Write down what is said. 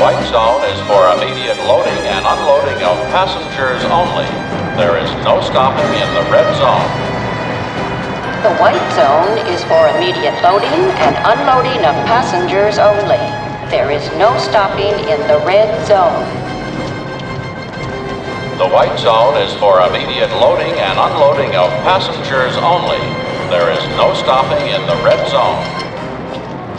white zone is for immediate loading and unloading of passengers only. There is no stopping in the red zone. The white zone is for immediate loading and unloading of passengers only. There is no stopping in the red zone. The white zone is for immediate loading and unloading of passengers only. There is no stopping in the red zone.